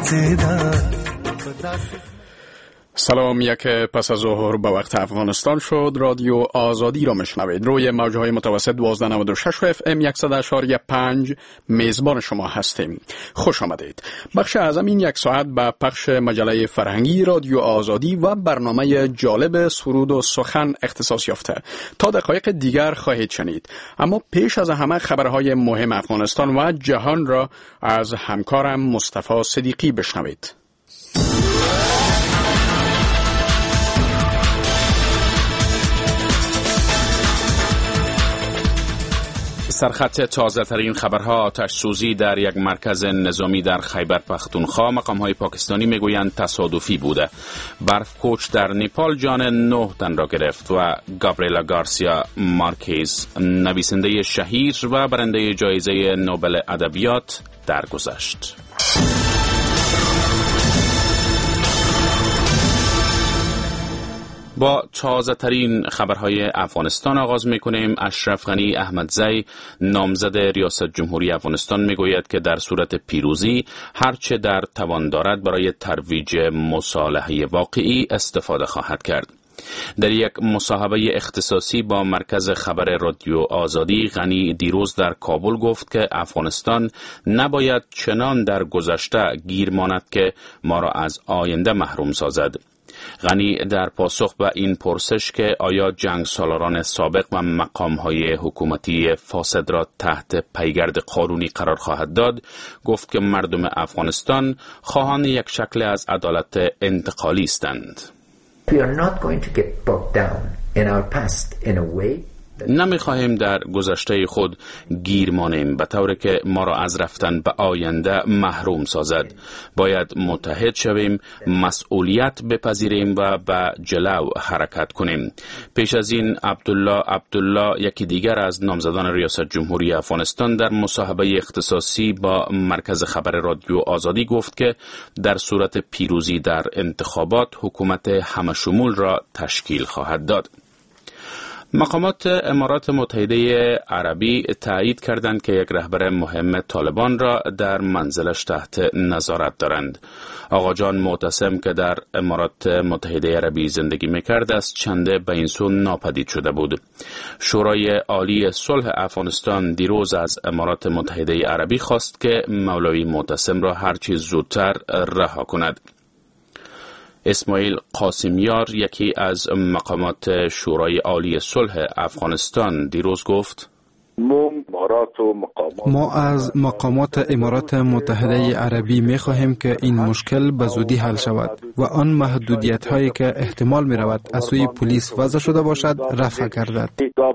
سلام، یک پس از ظهر به وقت افغانستان شد. رادیو آزادی را میشنوید. روی موجهای متوسط 1296 و FM 100.5 میزبان شما هستیم. خوش آمدید. بخش اعظم این یک ساعت به پخش مجله فرهنگی رادیو آزادی و برنامه جالب سرود و سخن اختصاص یافته. تا دقایق دیگر خواهید شنید. اما پیش از همه خبرهای مهم افغانستان و جهان را از همکارم مصطفی صدیقی بشنوید. سرخط تازه ترین خبرها: آتش سوزی در یک مرکز نظامی در خیبر پختونخوا. مقام‌های پاکستانی میگویند تصادفی بوده. برف کوچ در نپال جان 9 تن را گرفت و گابریلا گارسیا مارکیز، نویسنده شهیر و برنده جایزه نوبل ادبیات، درگذشت. با تازه ترین خبرهای افغانستان آغاز میکنیم. اشرف غنی احمدزی، نامزد ریاست جمهوری افغانستان، میگوید که در صورت پیروزی هرچه در توان دارد برای ترویج مصالحه واقعی استفاده خواهد کرد. در یک مصاحبه اختصاصی با مرکز خبر رادیو آزادی، غنی دیروز در کابل گفت که افغانستان نباید چنان در گذشته گیر ماند که ما را از آینده محروم سازد. غنی در پاسخ به این پرسش که آیا جنگ سالاران سابق و مقام‌های حکومتی فاسد را تحت پیگرد قانونی قرار خواهد داد، گفت که مردم افغانستان خواهان یک شکل از عدالت انتقالی هستند. نمی‌خواهیم در گذشته خود گیر مانیم به طوری که ما را از رفتن به آینده محروم سازد. باید متحد شویم، مسئولیت بپذیریم و به جلو حرکت کنیم. پیش از این عبدالله یکی دیگر از نامزدان ریاست جمهوری افغانستان در مصاحبه اختصاصی با مرکز خبر رادیو آزادی گفت که در صورت پیروزی در انتخابات حکومت همشمول را تشکیل خواهد داد. مقامات امارات متحده عربی تایید کردند که یک رهبر مهم طالبان را در منزلش تحت نظارت دارند. آقا جان معتصم که در امارات متحده عربی زندگی میکرد از چنده به این سو ناپدید شده بود. شورای عالی صلح افغانستان دیروز از امارات متحده عربی خواست که مولوی معتصم را هرچی زودتر رها کند. اسماعیل قاسمیار، یکی از مقامات شورای عالی صلح افغانستان، دیروز گفت: ما از مقامات امارات متحده عربی می خواهیم که این مشکل به زودی حل شود و آن محدودیت هایی که احتمال می رود از سوی پلیس وضع شده باشد رفع گردد.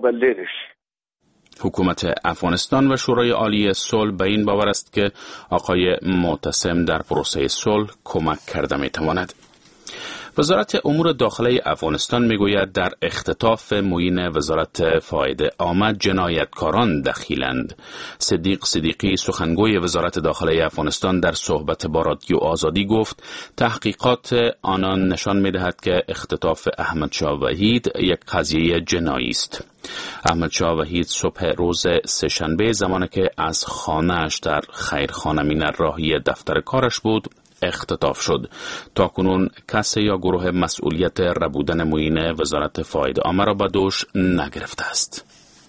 حکومت افغانستان و شورای عالی صلح به این باور است که آقای معتصم در پروسه صلح کمک کرده می تواند. وزارت امور داخلی افغانستان میگوید در اختطاف معین وزارت فاید عامه جنایتکاران دخیلند. صدیق صدیقی، سخنگوی وزارت داخلی افغانستان، در صحبت با رادیو آزادی گفت تحقیقات آنان نشان میدهد که اختطاف احمد شاه وحید یک قضیه جنایی است. احمد شاه وحید صبح روز سه‌شنبه زمانی که از خانه‌اش در خیرخانه مینر راهی دفتر کارش بود اختطاف شد. تاکنون کسی یا گروه مسئولیت ربودن معین وزارت فاید عامه را به دوش نگرفته است.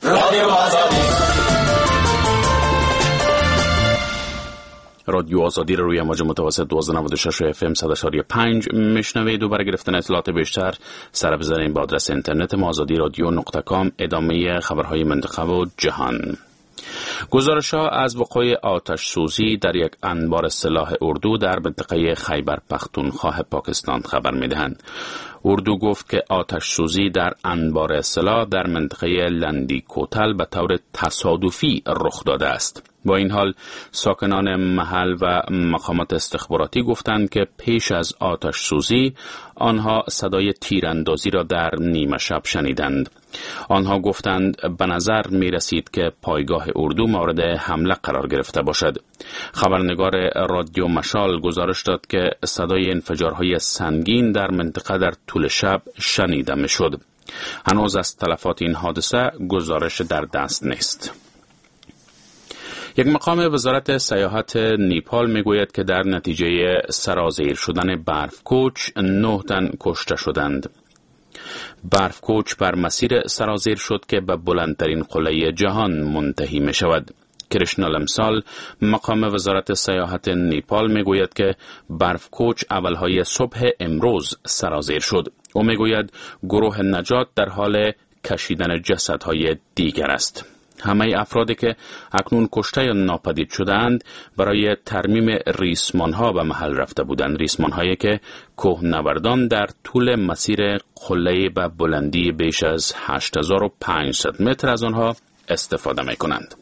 رادیو آزادی را روی موج متوسط 1296 و FM 100.5 میشنوید و برای گرفتن اطلاعات بیشتر سر بزنید به آدرس اینترنت ما azadiradyo.com. ادامه خبرهای منطقه و جهان. گزارش‌ها از وقوع آتش سوزی در یک انبار سلاح اردو در منطقه خیبر پختونخوا پاکستان خبر می‌دهند. اردو گفت که آتش سوزی در انبار سلاح در منطقه لندی کوتل به طور تصادفی رخ داده است. با این حال ساکنان محل و مقامات استخباراتی گفتند که پیش از آتش سوزی آنها صدای تیراندازی را در نیمه شب شنیدند. آنها گفتند به نظر می رسید که پایگاه اردو مورد حمله قرار گرفته باشد. خبرنگار رادیو مشال گزارش داد که صدای انفجارهای سنگین در منطقه در طول شب شنیده می شد. هنوز از تلفات این حادثه گزارش در دست نیست. یک مقام وزارت سیاحت نیپال میگوید که در نتیجه سرازیر شدن برفکوچ 9 تن کشته شدند. برفکوچ بر مسیر سرازیر شد که به بلندترین قله جهان منتهی می شود. کرشنا لمسال مقام وزارت سیاحت نیپال میگوید که برفکوچ اولهای صبح امروز سرازیر شد. او میگوید گروه نجات در حال کشیدن جسدهای دیگر است. همه افرادی که اکنون کشته یا ناپدید شدند برای ترمیم ریسمانها به محل رفته بودند. ریسمانهایی که کوهنوردان در طول مسیر قله به بلندی بیش از 8500 متر از آنها استفاده می کنند.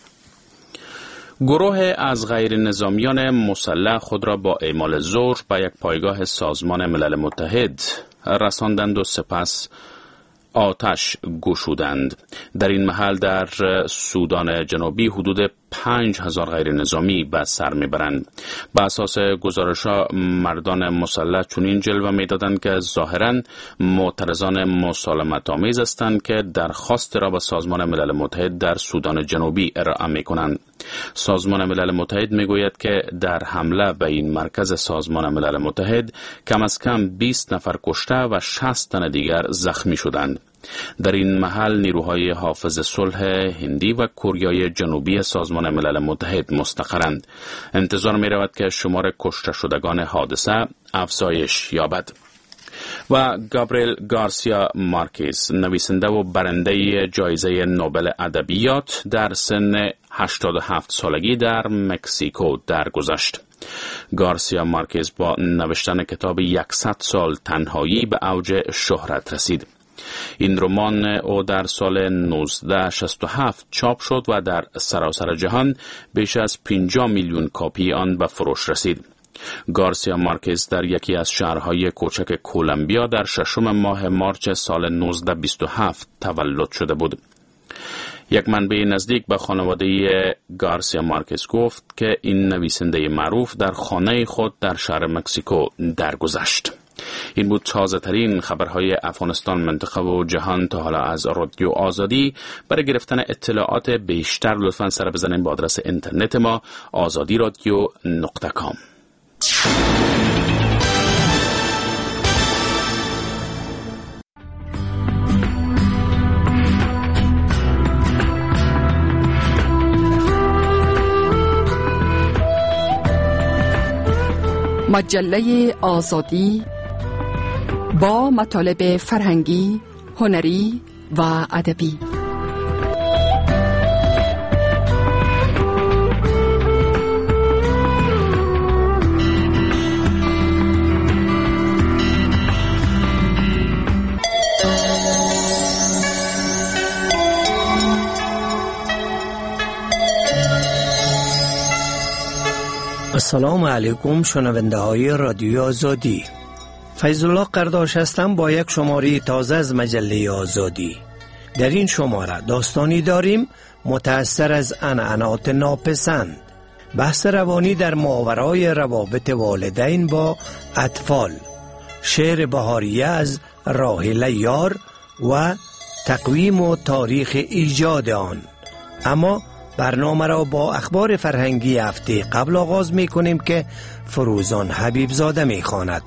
گروه از غیر نظامیان مسلح خود را با اعمال زور به یک پایگاه سازمان ملل متحد رساندند و سپس آتش گشودند. در این محل در سودان جنوبی حدود 5000 غیر نظامی به سر میبرند. به اساس گزارش‌ها مردان مسلح چنین جلوه میدادند که ظاهراً معترضان مسالمت آمیز هستند که درخواست را به سازمان ملل متحد در سودان جنوبی ارائه میکنند. سازمان ملل متحد میگوید که در حمله به این مرکز سازمان ملل متحد کم از کم 20 نفر کشته و 60 تن دیگر زخمی شدند. در این محل نیروهای حافظ صلح هندی و کوریای جنوبی سازمان ملل متحد مستقرند. انتظار می رود که شمار کشته شدگان حادثه افزایش یابد. و گابریل گارسیا مارکیز، نویسنده و برنده جایزه نوبل ادبیات، در سن 87 سالگی در مکزیکو درگذشت. گارسیا مارکیز با نوشتن کتاب 100 سال تنهایی به اوج شهرت رسید. این رمان او در سال 1967 چاپ شد و در سراسر جهان بیش از 50 میلیون کاپی آن به فروش رسید. گارسیا مارکیز در یکی از شهرهای کوچک کولومبیا در 6 ماه مارچ سال 1927 تولد شده بود. یک منبع نزدیک به خانواده گارسیا مارکیز گفت که این نویسنده معروف در خانه خود در شهر مکزیکو درگذشت. این بود تازه ترین خبرهای افغانستان، منطقه و جهان تا حالا از رادیو آزادی. برای گرفتن اطلاعات بیشتر لطفاً سر بزنید با آدرس اینترنت ما azadiradio.com. مجله آزادی با مطالب فرهنگی، هنری و ادبی. السلام علیکم شنونده های رادیو آزادی. فیض الله قرداش هستم با یک شماره تازه از مجله آزادی. در این شماره داستانی داریم متأثر از عنعنات ناپسند، بحث روانی در ماورای روابط والدین با اطفال، شعر بهاریه از راحله یار و تقویم و تاریخ ایجاد آن. اما برنامه را با اخبار فرهنگی هفته قبل آغاز می کنیم که فروزان حبیب زاده می خواند.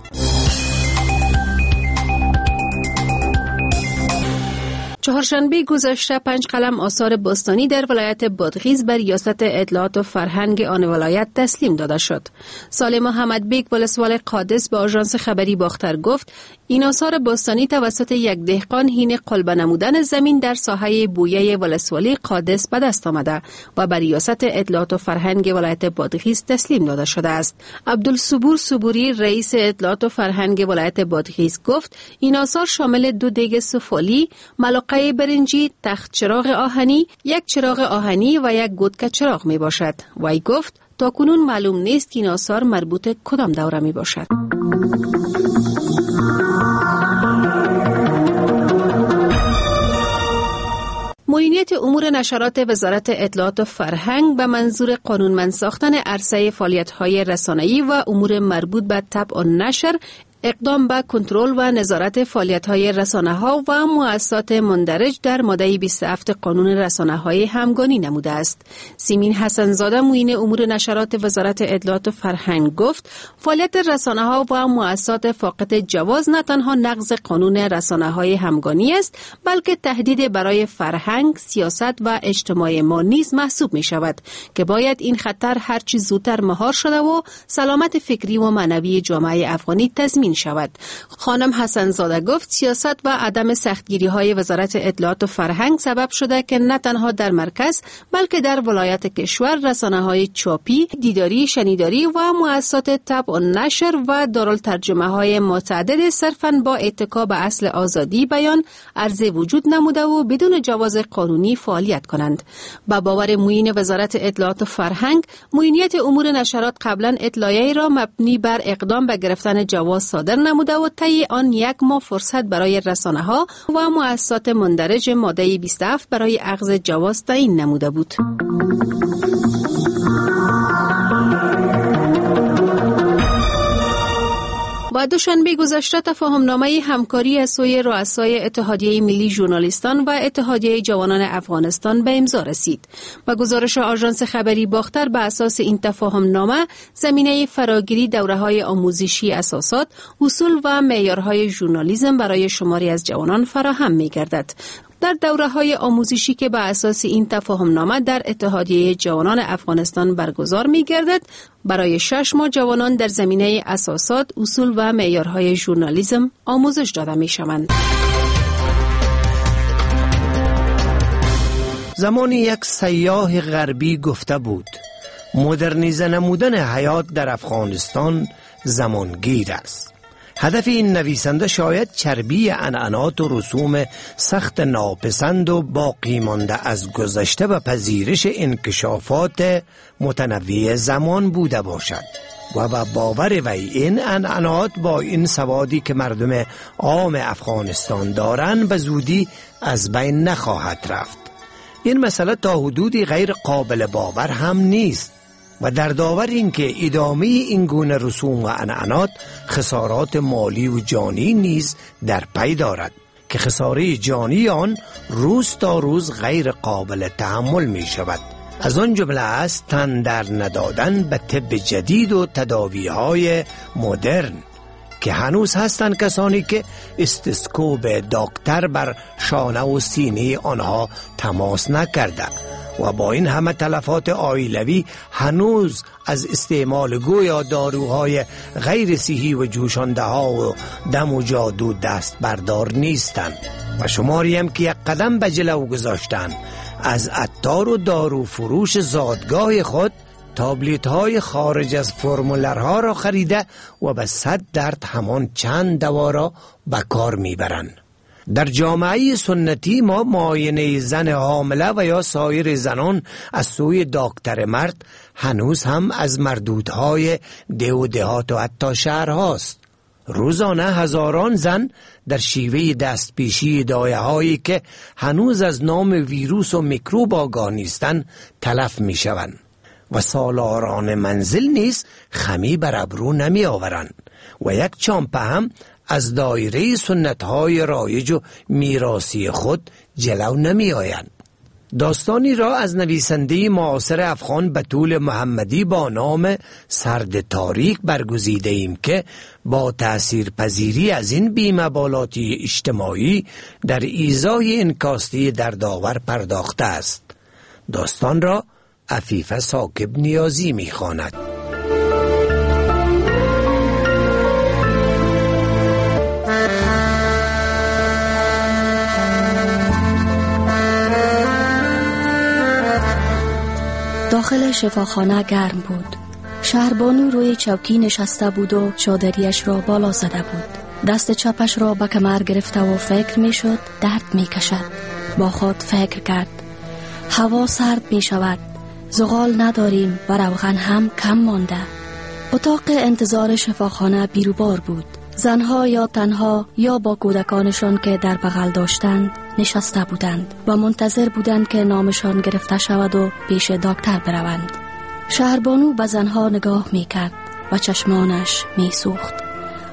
چهارشنبه گذشته 5 قلم آثار باستانی در ولایت بادغیس بر ریاست اطلاعات و فرهنگ آن ولایت تسلیم داده شد. سالم محمد بیگ ولسوال قادس به آژانس خبری باختر گفت این آثار باستانی توسط یک دهقان حین قلبه نمودن زمین در ساحه بویه ولسوالی قادس به دست آمده و بر ریاست اطلاعات و فرهنگ ولایت بادغیس تسلیم داده شده است. عبدالصبور صبوری رئیس اطلاعات و فرهنگ ولایت بادغیس گفت این آثار شامل 2 دیگ سفالی، ملقه برنجی، تخت چراغ آهنی، یک چراغ آهنی و یک گودک چراغ می باشد. وی گفت تاکنون معلوم نیست که این آثار مربوط کدام دوره می باشد. معینیت امور نشرات وزارت اطلاعات و فرهنگ به منظور قانونمند ساختن عرصه فعالیت‌های رسانه‌ای و امور مربوط به طبع و نشر اقدام به کنترل و نظارت فعالیت‌های رسانه‌ها و مؤسسات مندرج در ماده 27 قانون رسانه‌های همگانی نموده است. سیمین حسن‌زاده معین امور نشرات وزارت اطلاعات و فرهنگ گفت فعالیت رسانه‌ها و مؤسسات فاقد جواز نه تنها نقض قانون رسانه‌های همگانی است بلکه تهدید برای فرهنگ، سیاست و اجتماع ما نیز محسوب می‌شود که باید این خطر هرچی زودتر مهار شده و سلامت فکری و معنوی جامعه افغانی تضمین شود. خانم حسن‌زاده گفت سیاست و عدم سختگیری‌های وزارت اطلاعات و فرهنگ سبب شده که نه تنها در مرکز بلکه در ولایت کشور رسانه‌های چاپی، دیداری، شنیداری و مؤسسات طبع و نشر و دارالترجمه‌های متعدد صرفاً با اتکا به اصل آزادی بیان عرضه وجود نموده و بدون جواز قانونی فعالیت کنند. با باور معین وزارت اطلاعات و فرهنگ، معینیت امور نشرات قبلا اطلاعیه را مبنی بر اقدام به گرفتن جواز صادر نموده و طی آن 1 ماه فرصت برای رسانه‌ها و مؤسسات مندرج ماده 27 برای اخذ جواز تعیین نموده بود. و دوشنبه گذشته تفاهمنامه همکاری از سوی رؤسای اتحادیه ملی ژورنالیستان و اتحادیه جوانان افغانستان به امضا رسید. و گزارش آژانس خبری باختر به اساس این تفاهمنامه زمینه فراگیری دوره‌های آموزشی اساسات، اصول و معیارهای ژورنالیسم برای شماری از جوانان فراهم می‌گردد. در دوره‌های آموزشی که بر اساس این تفاهمنامه در اتحادیه جوانان افغانستان برگزار می‌گردد، برای 6 ماه جوانان در زمینه اساسات، اصول و معیارهای ژورنالیسم آموزش داده می‌شوند. زمانی یک سیاح غربی گفته بود مدرنیزه نمودن حیات در افغانستان زمانگیر است. هدف این نویسنده شاید چربی عنعنات و رسوم سخت ناپسند و باقی مانده از گذشته و پذیرش انکشافات متنوع زمان بوده باشد و با باور وی این عنعنات با این سوادی که مردم عام افغانستان دارند به زودی از بین نخواهد رفت. این مسئله تا حدودی غیر قابل باور هم نیست و در داور این که ادامه این گونه رسوم و عنعنات خسارات مالی و جانی نیز در پی دارد که خساره جانی آن روز تا روز غیر قابل تحمل می شود. از آن جمله است تن در ندادن به طب جدید و تداوی‌های مدرن که هنوز هستند کسانی که استثکوب دکتر بر شانه و سینه آنها تماس نکرده و با این همه تلفات عائلوی هنوز از استعمال گویا داروهای غیر صحی و جوشانده ها و دم و جادو دست بردار نیستند و شماری هم که یک قدم به جلو گذاشتن از عطار و دارو فروش زادگاه خود تابلیت های خارج از فرمولرها را خریده و به 100 درد همان چند دوا را به کار میبرند. در جامعه سنتی ما معاینه زن حامله و یا سایر زنان از سوی دکتر مرد هنوز هم از مردودهای ده و دهات و حتی شهرهاست. روزانه هزاران زن در شیوه دستپیشی دایه هایی که هنوز از نام ویروس و میکروب آگاه نیستند تلف می شوند و سالاران منزل نیز خمی بر ابرو نمی آورند و یک چامپه هم از دایره سنت‌های رایج و میراثی خود جلو نمی آیند. داستانی را از نویسنده معاصر افغان بتول محمدی با نام سرد تاریک برگزیده ایم که با تأثیرپذیری از این بی‌مبالاتی اجتماعی در ایذای این کاسته دردآور پرداخته است. داستان را عفیفه ثاقب نیازی می‌خواند. داخل شفاخانه گرم بود. شهربانو روی چوکی نشسته بود و چادریش را بالا زده بود. دست چپش را به کمر گرفته و فکر می شد درد می کشد. با خود فکر کرد هوا سرد می شود، زغال نداریم و روغن هم کم مانده. اتاق انتظار شفاخانه بیروبار بود. زنها یا تنها یا با کودکانشان که در بغل داشتند نشسته بودند و منتظر بودند که نامشان گرفته شود و پیش دکتر بروند. شهربانو به زنها نگاه می کرد و چشمانش می سوخت.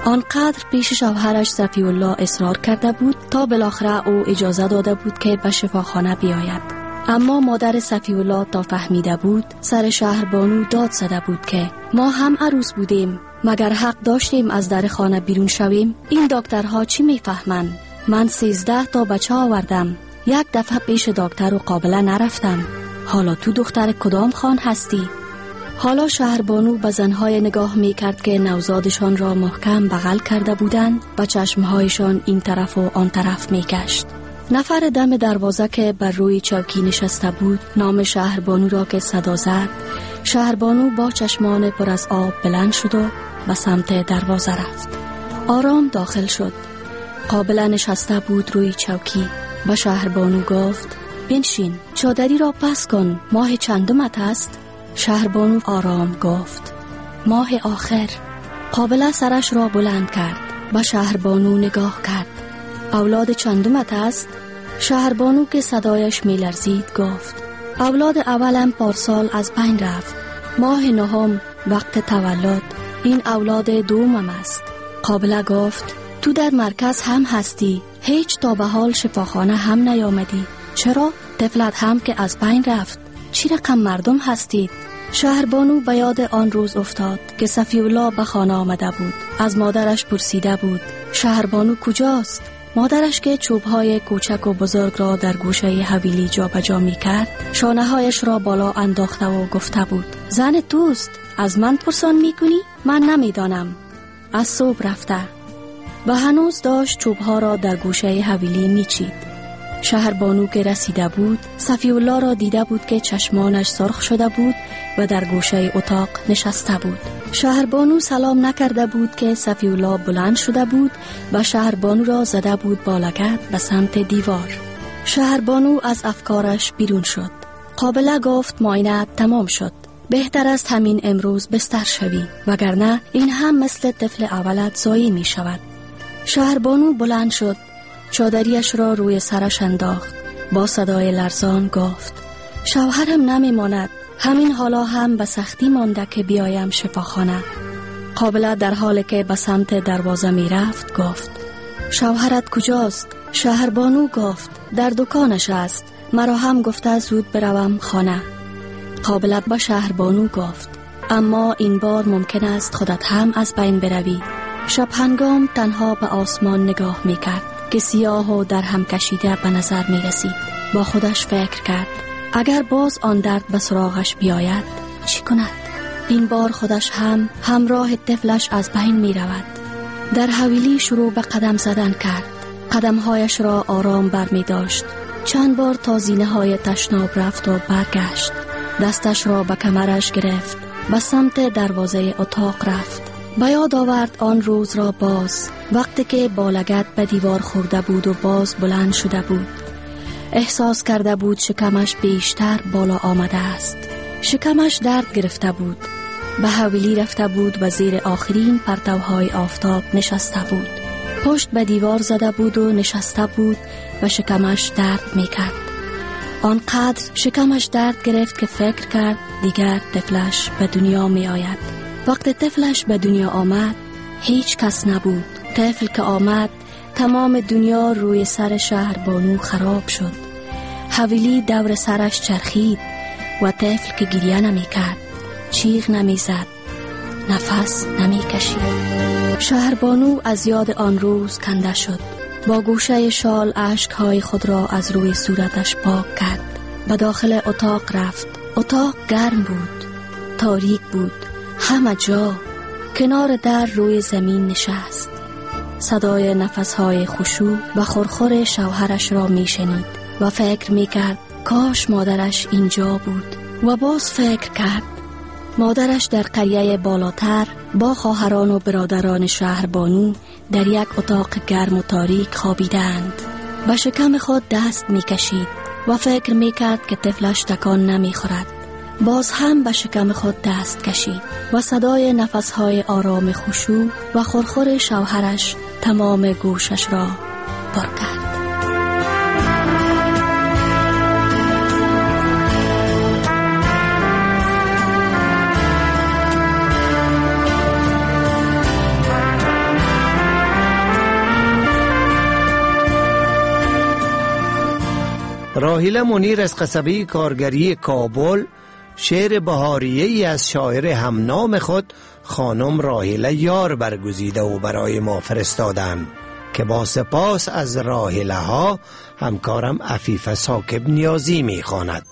آنقدر پیش شوهرش صفی الله اصرار کرده بود تا بالاخره او اجازه داده بود که به شفاخانه بیاید. اما مادر صفی الله تا فهمیده بود سر شهربانو داد زده بود که ما هم عروس بودیم، مگر حق داشتیم از در خانه بیرون شویم؟ این دکترها چی میفهمند؟ من 13 تا بچه آوردم، یک دفعه پیش دکتر و قابله نرفتم. حالا تو دختر کدام خان هستی؟ حالا شهربانو به زنهای نگاه میکرد که نوزادشان را محکم بغل کرده بودند و چشمهایشان این طرف و آن طرف میکشت. نفر دم دروازه که بر روی چوکی نشسته بود نام شهربانو را که صدا زد، شهربانو با چشمان پر از آب بلند شد و به سمت دروازه رفت. آرام داخل شد. قابله نشسته بود روی چوکی. به شهربانو گفت بنشین، چادری را پس کن، ماه چندمت است؟ شهربانو آرام گفت ماه آخر. قابله سرش را بلند کرد. به شهربانو نگاه کرد. اولاد چندمت است؟ شهربانو که صدایش می لرزید گفت اولاد اولم پارسال از بین رفت، ماه نهم وقت تولد، این اولاد دومم است. قابله گفت تو در مرکز هم هستی، هیچ تا به حال شفاخانه هم نیامدی، چرا؟ طفلت هم که از بین رفت، چی رقم مردم هستید؟ شهربانو به یاد آن روز افتاد که صفی الله به خانه آمده بود. از مادرش پرسیده بود شهربانو کجاست؟ مادرش که چوبهای کوچک و بزرگ را در گوشه حویلی جا بجا می کرد، شانه هایش را بالا انداخته و گفته بود زن توست، از من پرسان می کنی؟ من نمی دانم. از صبح رفته و هنوز داشت چوبها را در گوشه حویلی می چید. شهربانو که رسیده بود صفی الله را دیده بود که چشمانش سرخ شده بود و در گوشه اتاق نشسته بود. شهربانو سلام نکرده بود که صفی الله بلند شده بود و شهربانو را زده بود با لگد به سمت دیوار. شهربانو از افکارش بیرون شد. قابله گفت معاینه تمام شد، بهتر است همین امروز بستر شوی، وگرنه این هم مثل طفل اولت زایی می شود. شهربانو بلند شد، چادریش را روی سرش انداخت. با صدای لرزان گفت شوهرم نمی ماند، همین حالا هم به سختی مانده که بیایم شفاخانه. قابله در حالی که به سمت دروازه می رفت گفت شوهرت کجاست؟ شهربانو گفت در دکانش است، مرا هم گفته زود بروم خانه. قابله به شهربانو گفت اما این بار ممکن است خودت هم از بین بروی. شب هنگام تنها به آسمان نگاه می کرد که سیاه و در هم کشیده به نظر می رسید. با خودش فکر کرد اگر باز آن درد به سراغش بیاید چی کند؟ این بار خودش هم همراه طفلش از بین می رود. در حویلی شروع به قدم زدن کرد. قدمهایش را آرام بر می داشت. چند بار تا زینه های تشناب رفت و برگشت. دستش را به کمرش گرفت. به سمت دروازه اتاق رفت. به یاد آورد آن روز را باز، وقتی که با لگد به دیوار خورده بود و باز بلند شده بود. احساس کرده بود شکمش بیشتر بالا آمده است. شکمش درد گرفته بود. به حویلی رفته بود و زیر آخرین پرتوهای آفتاب نشسته بود. پشت به دیوار زده بود و نشسته بود و شکمش درد میکرد. آنقدر شکمش درد گرفت که فکر کرد دیگر طفلش به دنیا می آید. وقتی طفلش به دنیا آمد هیچ کس نبود. طفل که آمد تمام دنیا روی سر شهربانو خراب شد. حویلی دور سرش چرخید و طفل که گریه نمی کرد، چیغ نمی زد، نفس نمی کشید. شهربانو از یاد آن روز کنده شد. با گوشه شال اشکهای خود را از روی صورتش پاک کرد. به داخل اتاق رفت. اتاق گرم بود، تاریک بود. همه جا کنار در روی زمین نشست. صدای نفسهای خشوع و خرخر شوهرش را می شنید و فکر می کرد کاش مادرش اینجا بود. و باز فکر کرد مادرش در قریه بالاتر با خواهران و برادران شهربانو در یک اتاق گرم و تاریک خوابیدند. به شکم خود دست می کشید و فکر می کرد که طفلش تکان نمی خورد. باز هم به شکم خود دست کشید و صدای نفسهای آرام خشوع و خرخر شوهرش تمام گوشش را پر کرد. راحله منیر از قصبه کارگری کابل شعر بهاریه‌ای از شاعر همنام خود خانم راحله یار برگزیده و برای ما فرستادند که با سپاس از راحله ها همکارم عفیفه ساکب نیازی می‌خواند.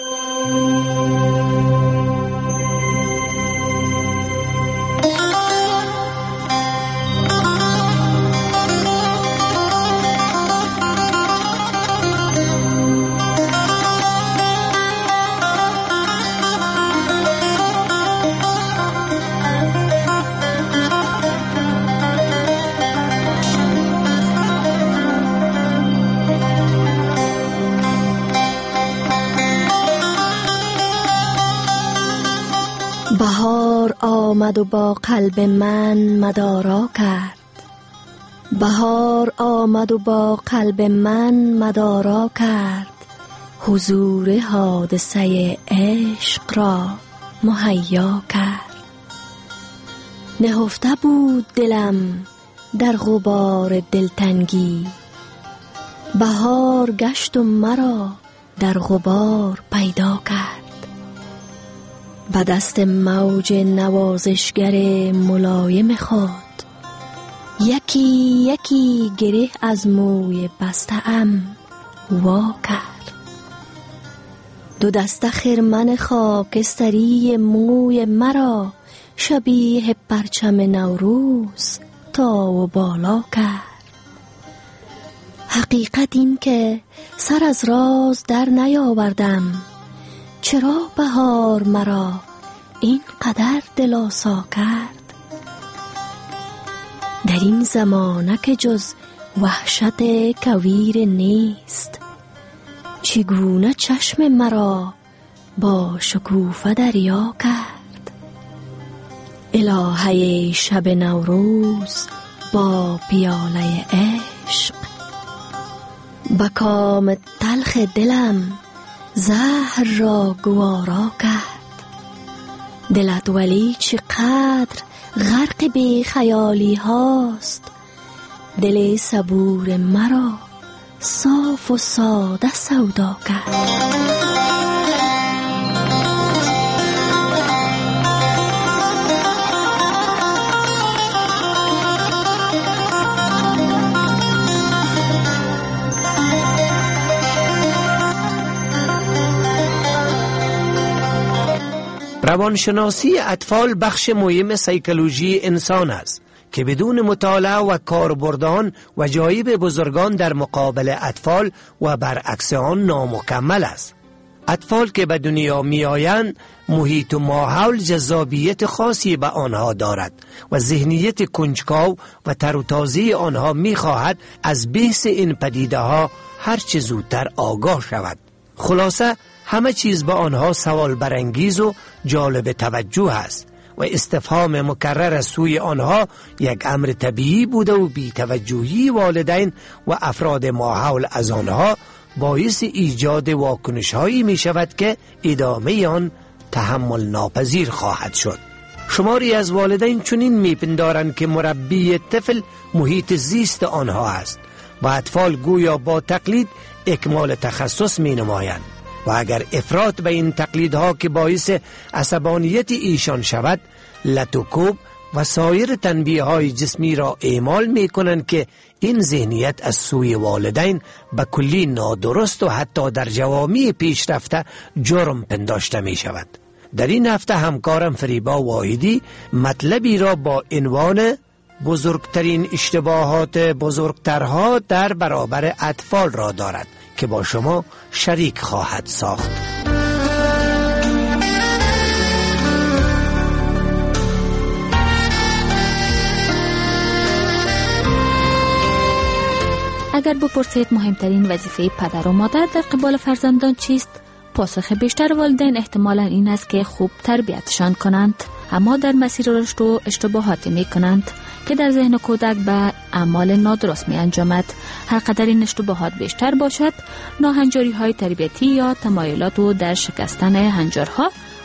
بهار آمد و با قلب من مدارا کرد. بهار آمد و با قلب من مدارا کرد. حضور حادثه عشق را مهیا کرد. نهفته بود دلم در غبار دلتنگی. بهار گشت و مرا در غبار پیدا کرد. به دست موج نوازشگر ملایم خود یکی یکی گره از موی بسته ام وا کرد. دو دست خرمن خاکستری موی مرا شبیه پرچم نوروز تا و بالا کرد. حقیقت این که سر از راز در نیاوردم. چرا بهار مرا این قدر دلاسا کرد؟ در این زمانه که جز وحشت کویر نیست، چگونه چشم مرا با شکوفه دریا کرد؟ الهه شب نوروز با پیاله عشق به کام تلخ دلم زهر را گوارا کرد. دلت ولی چقدر غرق بی خیالی هاست. دل صبور مرا صاف و ساده سودا کرد. روانشناسی اطفال بخش مهم سیکولوژی انسان است که بدون مطالعه و کاربردان و جایب بزرگان در مقابل اطفال و برعکس آن نامکمل است. اطفال که به دنیا می آیند محیط و ماحول جذابیت خاصی به آنها دارد و ذهنیت کنجکاو و تر و تازه آنها می خواهد از بحث این پدیده ها هر چه زودتر آگاه شود. خلاصه همه چیز به آنها سوال برانگیز و جالب توجه است و استفهام مکرر از سوی آنها یک امر طبیعی بوده و بی توجهی والدین و افراد ماحول از آنها باعث ایجاد واکنش هایی می شود که ادامه آن تحمل ناپذیر خواهد شد. شماری از والدین چنین می پندارند که مربی طفل محیط زیست آنها است و اطفال گویا با تقلید اکمال تخصص می نمایند و اگر افراط به این تقلیدها که باعث عصبانیت ایشان شود، لطوکوب و سایر تنبیه های جسمی را اعمال می کنند که این ذهنیت از سوی والدین به کلی نادرست و حتی در جوامع پیشرفته جرم پنداشته می شود. در این هفته همکارم فریبا واحدی مطلبی را با عنوان بزرگترین اشتباهات بزرگترها در برابر اطفال را دارد که با شما شریک خواهد ساخت. اگر بپرسید مهمترین وظیفه پدر و مادر در قبال فرزندان چیست؟ پاسخ بیشتر والدین احتمالاً این است که خوب تربیتشان کنند، اما در مسیر رشد و اشتباهاتی می کنند که در ذهن کودک به اعمال نادرست می انجامد. هر قدر این اشتباهات بیشتر باشد، ناهنجاری های تربیتی یا تمایلات و در شکستن هنجارها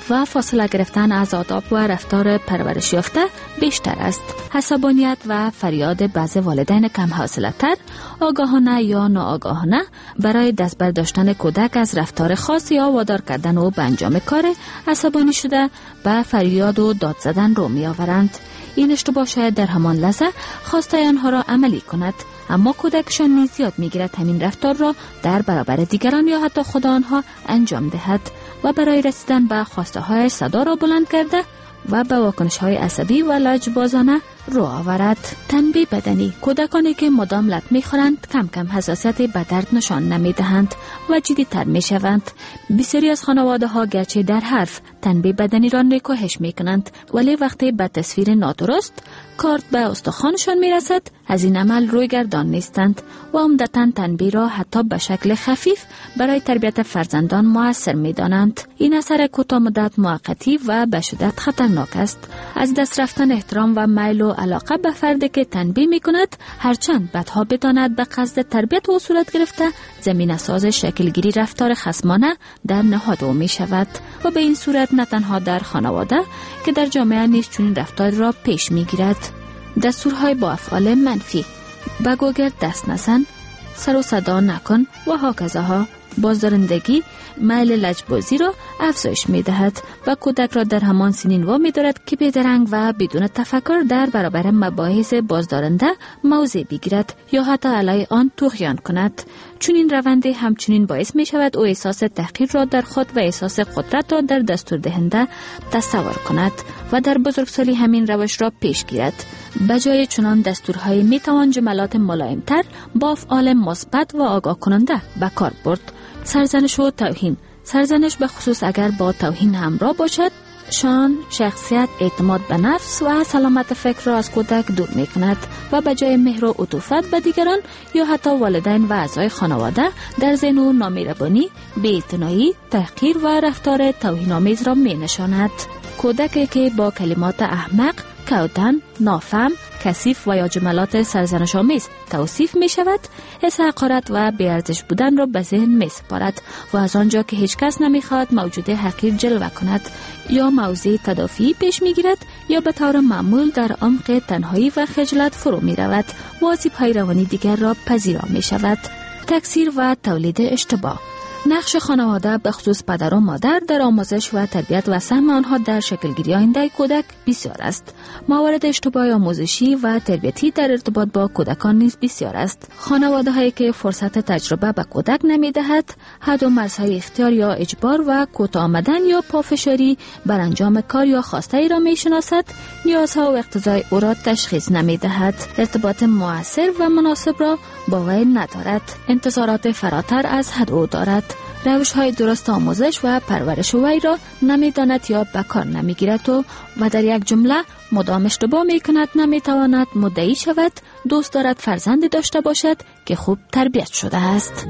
و فاصله گرفتن از آداب و رفتار پرورش یافته بیشتر است. عصبانیت و فریاد بعض والدین کم حوصله‌تر آگاهانه یا ناآگاهانه برای دست برداشتن کودک از رفتار خاص یا وادار کردن او به انجام کار عصبانی شده به فریاد و داد زدن رو می آورند. این اشتباه شاید در همان لحظه خواسته آنها را عملی کند، اما کودکشان نیز یاد می‌گیرد همین رفتار را در برابر دیگران یا حتی خود آنها انجام دهد و برای رسیدن به خواسته های صدا را بلند کرده و به واکنش های عصبی و لجبازانه رو آورد. تنبیه بدنی: کودکانی که مدام لط می‌خورند کم کم حساسیت به درد نشان نمی‌دهند و جدی‌تر می‌شوند. بسیاری از خانواده‌ها گرچه در حرف تنبیه بدنی را نکوهش می‌کنند، ولی وقتی به تصویر نادرست کارت به استخوانشان می‌رسد از این عمل روی گردان نیستند و عمدتاً تنبیه را حتی به شکل خفیف برای تربیت فرزندان مؤثر می‌دانند. این اثر کوتاه‌مدت، موقتی و به شدت خطرناک است. از دست رفتن احترام و میل و علاقه به فردی که تنبیه می‌کند، هرچند بدها بداند به قصد تربیت و صورت گرفته، زمینه ساز شکلگیری رفتار خصمانه در نهاد او می‌شود و به این صورت نه تنها در خانواده که در جامعه نیز چنین رفتار را پیش می‌گیرد. دستورهای با افعال منفی: به گوگرد دست نزن، سر و صدا نکن و هاکذاها بازدارندگی میل لجبازی را افزایش می دهد و کودک را در همان سنین وامی دارد که بیدرنگ و بدون تفکر در برابر مباحث بازدارنده موضع بگیرد یا حتی علیه آن طغیان کند. چون این روند همچنین باعث می شود او احساس تحقیر را در خود و احساس قدرت را در دستور دهنده تصور کند و در بزرگسالی همین روش را پیش گیرد. بجای چنان دستورهای می توان جملات ملایمتر با افعال مثبت و آگاه کننده به کار برد. سرزنش و توهین: سرزنش به خصوص اگر با توهین همراه باشد، شان، شخصیت، اعتماد به نفس و سلامت فکر را از کودک دور می کند و به جای مهر و عطوفت به دیگران یا حتی والدین و اعضای خانواده در ذهن او نامهربانی، بی‌اعتنایی، تحقیر و رفتار توهین‌آمیز را می نشاند. کودکی که با کلمات احمق، کودن، نافهم، کثیف و یا جملات سرزنش‌آمیز توصیف می شود، حس حقارت و بی‌ارزش بودن را به ذهن می سپارد و از آنجا که هیچ کس نمی خواهد موجود حقیر جلوه کند یا موضع تدافعی پیش می گیرد یا به طور معمول در عمق تنهایی و خجلت فرو می رود و آسیب‌های روانی دیگر را پذیرا می شود. تکثیر و تولید اشتباه: نقش خانواده به خصوص پدر و مادر در آموزش و تربیت و سهم آنها در شکلگیری آینده کودک بسیار است. موارد اشتباه آموزشی و تربیتی در ارتباط با کودکان نیز بسیار است. خانواده هایی که فرصت تجربه به کودک نمی دهد، حد و مرزهای اختیار یا اجبار و کوتاه آمدن یا پافشاری بر انجام کار یا خواسته ای را می شناسد، نیازها و اقتضای او را تشخیص نمی دهد، ارتباط مؤثر و مناسب را با وی ندارد، انتظارات فراتر از حد او دارد، روش‌های درست آموزش و پرورش وی را نمی‌داند یا به کار نمی‌گیرد و در یک جمله مدام اشتباه می‌کند، نمی‌تواند مدعی شود دوست دارد فرزندی داشته باشد که خوب تربیت شده است.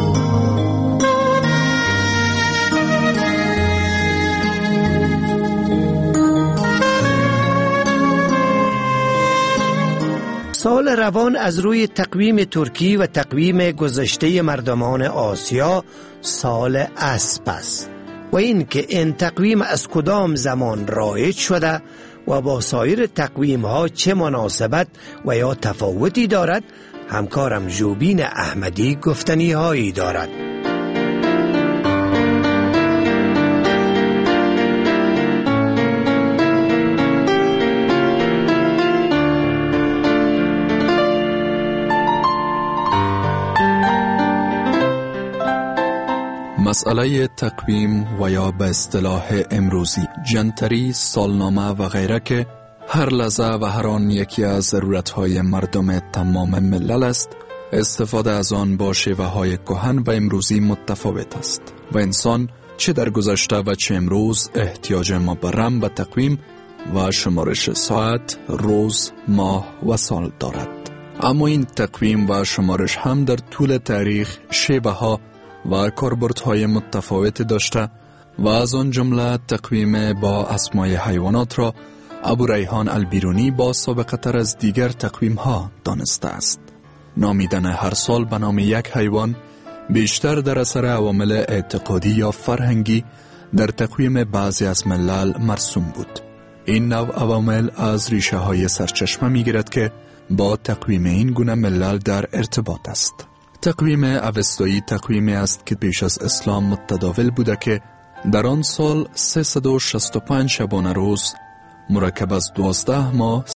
سال روان از روی تقویم ترکی و تقویم گذشته مردمان آسیا سال اسب است و این که این تقویم از کدام زمان رایج شده و با سایر تقویم ها چه مناسبت و یا تفاوتی دارد، همکارم جوبین احمدی گفتنی هایی دارد. مسئله تقویم و یا به اصطلاح امروزی جنتری، سالنامه و غیره که هر لحظه و هر آن یکی از ضرورت‌های مردم تمام ملل است، استفاده از آن با شیوه‌های کهن و امروزی متفاوت است و انسان چه در گذشته و چه امروز احتیاج مبرم به تقویم و شمارش ساعت، روز، ماه و سال دارد. اما این تقویم و شمارش هم در طول تاریخ شیوه‌ها و کاربردهای متفاوت داشته و از آن جمله تقویم با اسمای حیوانات را ابوریحان البیرونی با سابقه تر از دیگر تقویم ها دانسته است. نامیدن هر سال به نام یک حیوان بیشتر در اثر عوامل اعتقادی یا فرهنگی در تقویم بعضی از ملل مرسوم بود. این نوع عوامل از ریشه های سرچشمه می گیرد که با تقویم این گونه ملل در ارتباط است. تقویم اوستایی تقویمی است که پیش از اسلام متداول بوده که در آن سال 365 شبانه روز مرکب از 12 ماه